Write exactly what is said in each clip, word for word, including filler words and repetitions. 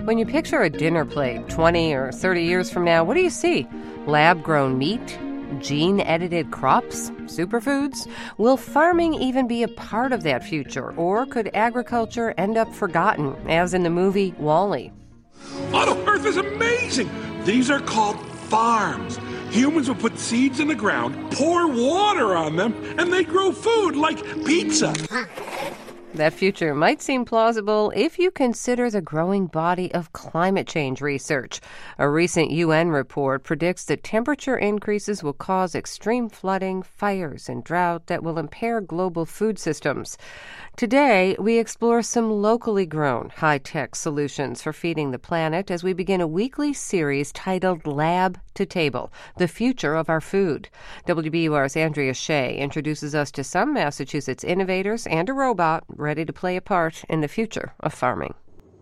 When you picture a dinner plate twenty or thirty years from now, what do you see? Lab-grown meat? Gene-edited crops? Superfoods? Will farming even be a part of that future? Or could agriculture end up forgotten, as in the movie WALL-E? Auto Earth is amazing! These are called farms. Humans will put seeds in the ground, pour water on them, and they grow food like pizza. That future might seem plausible if you consider the growing body of climate change research. A recent U N report predicts that temperature increases will cause extreme flooding, fires, and drought that will impair global food systems. Today, we explore some locally grown, high-tech solutions for feeding the planet as we begin a weekly series titled Lab to Table, the Future of Our Food. W B U R's Andrea Shea introduces us to some Massachusetts innovators and a robot ready to play a part in the future of farming.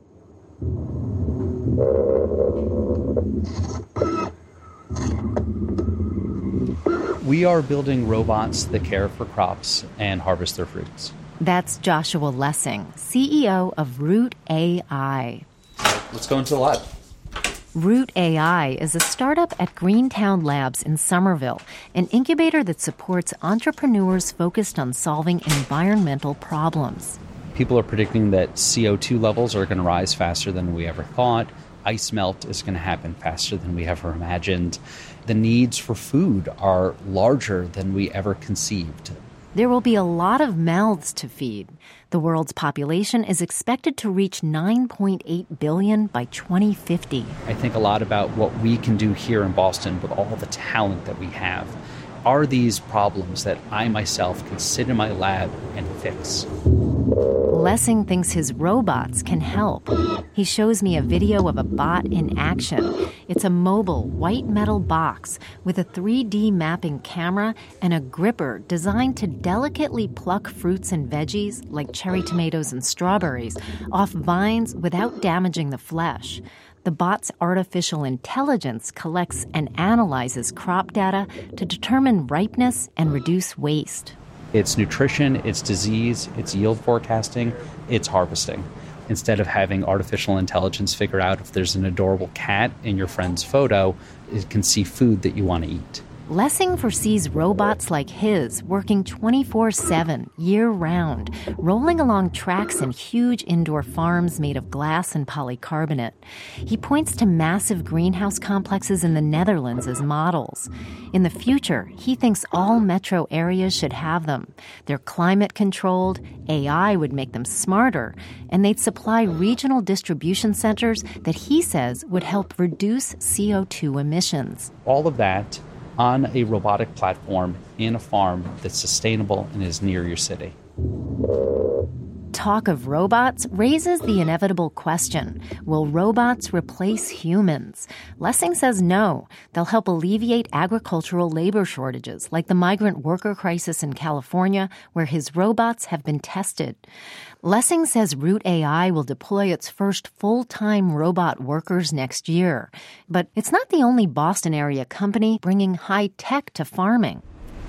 We are building robots that care for crops and harvest their fruits. That's Joshua Lessing, C E O of Root A I. Let's go into the lab. Root A I is a startup at Greentown Labs in Somerville, an incubator that supports entrepreneurs focused on solving environmental problems. People are predicting that C O two levels are going to rise faster than we ever thought. Ice melt is going to happen faster than we ever imagined. The needs for food are larger than we ever conceived. There will be a lot of mouths to feed. The world's population is expected to reach nine point eight billion by twenty fifty. I think a lot about what we can do here in Boston with all the talent that we have. Are these problems that I myself can sit in my lab and fix? Lessing thinks his robots can help. He shows me a video of a bot in action. It's a mobile, white metal box with a three D mapping camera and a gripper designed to delicately pluck fruits and veggies, like cherry tomatoes and strawberries, off vines without damaging the flesh. The bot's artificial intelligence collects and analyzes crop data to determine ripeness and reduce waste. It's nutrition, it's disease, it's yield forecasting, it's harvesting. Instead of having artificial intelligence figure out if there's an adorable cat in your friend's photo, it can see food that you want to eat. Lessing foresees robots like his working twenty-four seven, year-round, rolling along tracks in huge indoor farms made of glass and polycarbonate. He points to massive greenhouse complexes in the Netherlands as models. In the future, he thinks all metro areas should have them. They're climate-controlled, A I would make them smarter, and they'd supply regional distribution centers that he says would help reduce C O two emissions. All of that on a robotic platform in a farm that's sustainable and is near your city. Talk of robots raises the inevitable question, will robots replace humans? Lessing says no. They'll help alleviate agricultural labor shortages, like the migrant worker crisis in California, where his robots have been tested. Lessing says Root A I will deploy its first full-time robot workers next year. But it's not the only Boston area company bringing high-tech to farming.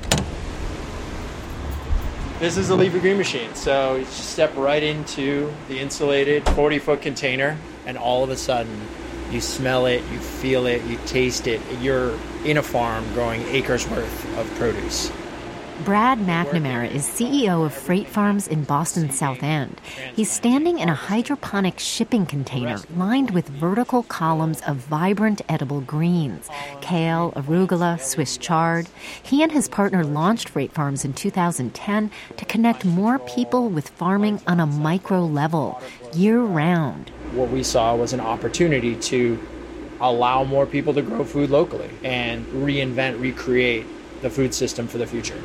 This is a leafy green machine, so you just step right into the insulated forty-foot container, and all of a sudden, you smell it, you feel it, you taste it. You're in a farm growing acres worth of produce. Brad McNamara is C E O of Freight Farms in Boston's South End. He's standing in a hydroponic shipping container lined with vertical columns of vibrant edible greens, kale, arugula, Swiss chard. He and his partner launched Freight Farms in two thousand ten to connect more people with farming on a micro level, year-round. What we saw was an opportunity to allow more people to grow food locally and reinvent, recreate the food system for the future.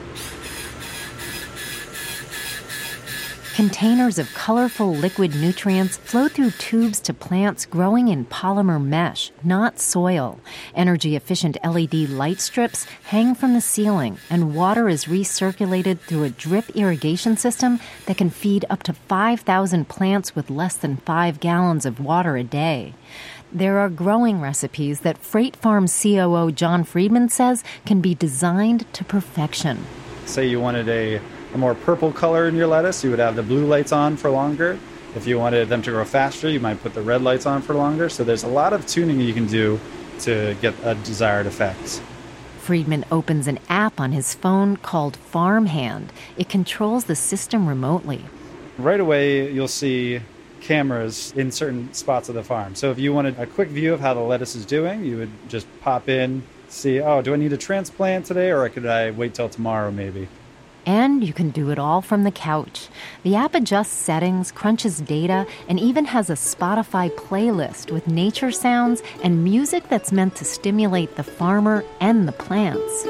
Containers of colorful liquid nutrients flow through tubes to plants growing in polymer mesh, not soil. Energy-efficient L E D light strips hang from the ceiling, and water is recirculated through a drip irrigation system that can feed up to five thousand plants with less than five gallons of water a day. There are growing recipes that Freight Farm C O O John Friedman says can be designed to perfection. Say you wanted a, a more purple color in your lettuce, you would have the blue lights on for longer. If you wanted them to grow faster, you might put the red lights on for longer. So there's a lot of tuning you can do to get a desired effect. Friedman opens an app on his phone called Farmhand. It controls the system remotely. Right away, you'll see cameras in certain spots of the farm. So if you wanted a quick view of how the lettuce is doing, you would just pop in, see, oh, do I need a transplant today, or could I wait till tomorrow maybe? And you can do it all from the couch. The app adjusts settings, crunches data, and even has a Spotify playlist with nature sounds and music that's meant to stimulate the farmer and the plants.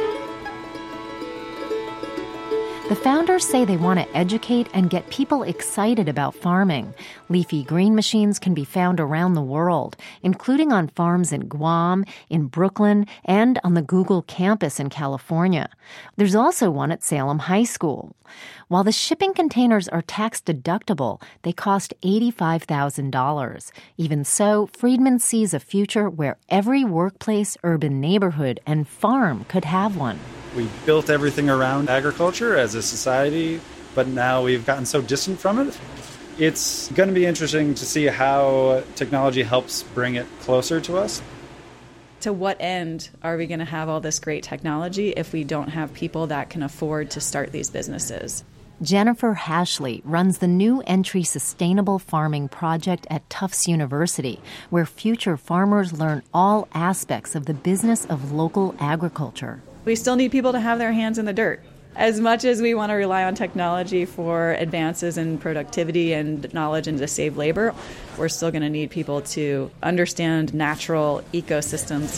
The founders say they want to educate and get people excited about farming. Leafy green machines can be found around the world, including on farms in Guam, in Brooklyn, and on the Google campus in California. There's also one at Salem High School. While the shipping containers are tax deductible, they cost eighty-five thousand dollars. Even so, Friedman sees a future where every workplace, urban neighborhood, and farm could have one. We built everything around agriculture as a society, but now we've gotten so distant from it. It's going to be interesting to see how technology helps bring it closer to us. To what end are we going to have all this great technology if we don't have people that can afford to start these businesses? Jennifer Hashley runs the New Entry Sustainable Farming Project at Tufts University, where future farmers learn all aspects of the business of local agriculture. We still need people to have their hands in the dirt. As much as we want to rely on technology for advances in productivity and knowledge and to save labor, we're still going to need people to understand natural ecosystems.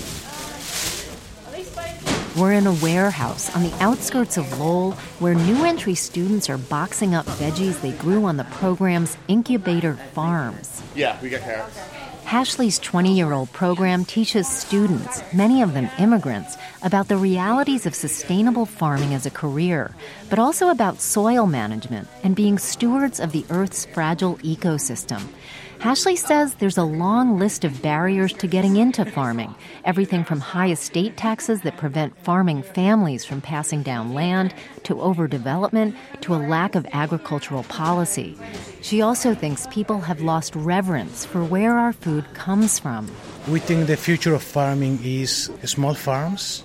We're in a warehouse on the outskirts of Lowell where new entry students are boxing up veggies they grew on the program's incubator farms. Yeah, we got carrots. Hashley's twenty-year-old program teaches students, many of them immigrants, about the realities of sustainable farming as a career, but also about soil management and being stewards of the Earth's fragile ecosystem. Hashley says there's a long list of barriers to getting into farming, everything from high estate taxes that prevent farming families from passing down land, to overdevelopment, to a lack of agricultural policy. She also thinks people have lost reverence for where our food comes from. We think the future of farming is small farms,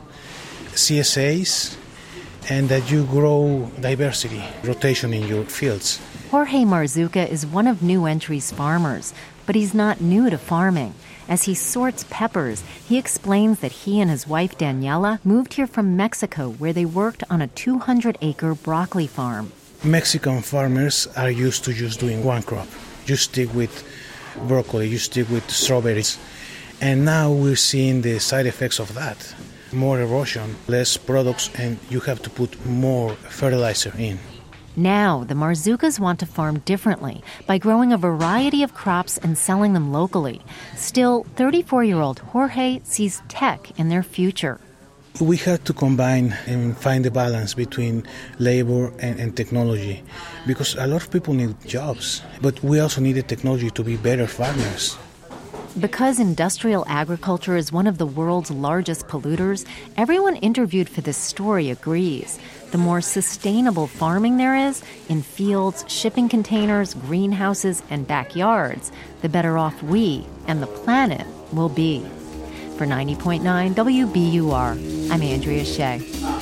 C S As, and that you grow diversity, rotation in your fields. Jorge Marzuka is one of New Entry's farmers, but he's not new to farming. As he sorts peppers, he explains that he and his wife Daniela moved here from Mexico, where they worked on a two hundred acre broccoli farm. Mexican farmers are used to just doing one crop. You stick with broccoli, you stick with strawberries. And now we're seeing the side effects of that. More erosion, less products, and you have to put more fertilizer in. Now, the Marzukas want to farm differently by growing a variety of crops and selling them locally. Still, thirty-four-year-old Jorge sees tech in their future. We have to combine and find the balance between labor and, and technology, because a lot of people need jobs, but we also need the technology to be better farmers. Because industrial agriculture is one of the world's largest polluters, everyone interviewed for this story agrees. The more sustainable farming there is, in fields, shipping containers, greenhouses, and backyards, the better off we and the planet will be. For ninety point nine W B U R, I'm Andrea Shea.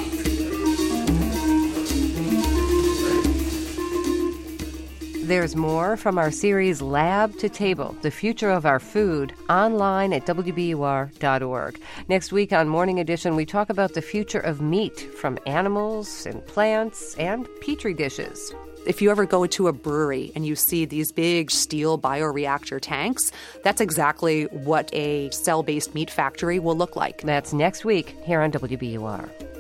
There's more from our series Lab to Table, The Future of Our Food, online at W B U R dot org. Next week on Morning Edition, we talk about the future of meat from animals and plants and petri dishes. If you ever go to a brewery and you see these big steel bioreactor tanks, that's exactly what a cell-based meat factory will look like. That's next week here on W B U R.